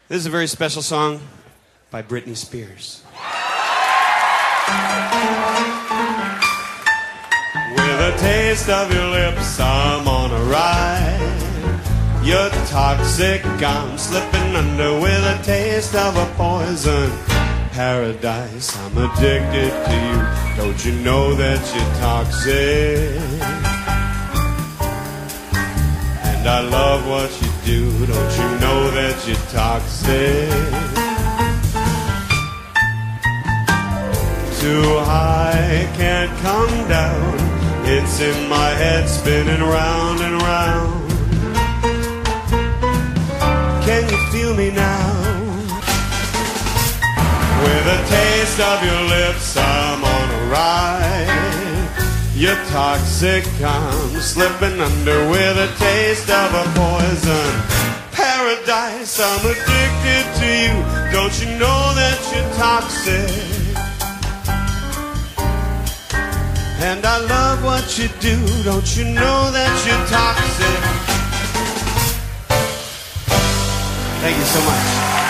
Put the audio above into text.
This is a very special song by Britney Spears. With a taste of your lips, I'm on a ride. You're toxic, I'm slipping under with a taste of a poison paradise. I'm addicted to you, don't you know that you're toxic? And I love what you do, don't you know that you're toxic? Too high, can't come down, it's in my head spinning round and round. Can you feel me now? With a taste of your lips, I'm on a ride. You're toxic, I'm slipping under with a taste of a poison paradise. I'm addicted to you, don't you know that you're toxic? And I love what you do, don't you know that you're toxic? Thank you so much.